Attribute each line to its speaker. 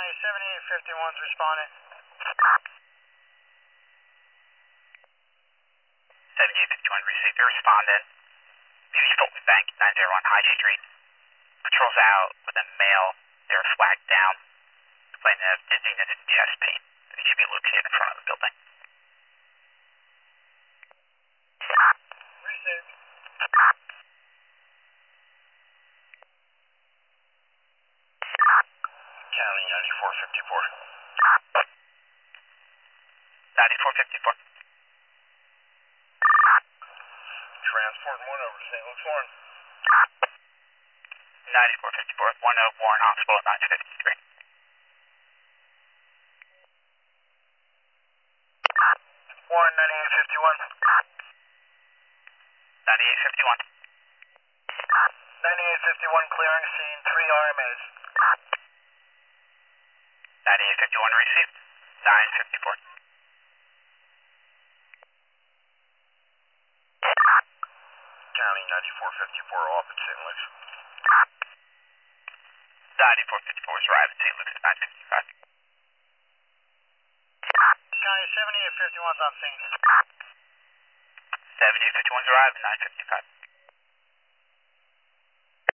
Speaker 1: County 7851's responding.
Speaker 2: 7851 received your respondent. Maybe Fulton Bank 901 High Street. Patrol's out with a male. They're flagged down. Complaining of dizziness and chest pain. They should be located in front of the building.
Speaker 1: Received. County 9454.
Speaker 2: 9454.
Speaker 1: Transport 1 over to St. Luke's Warren.
Speaker 2: 9454. 10 Warren Hospital 953.
Speaker 1: Warren 9851.
Speaker 2: 9851.
Speaker 1: 9851 clearing scene, 3 RMAs.
Speaker 2: 9851 received. 954.
Speaker 1: County 9454 off at St. Luke's.
Speaker 2: 9454 is arrived at St. Luke's at 955.
Speaker 1: County 7851's on scene.
Speaker 2: 7851 is arrived at 955.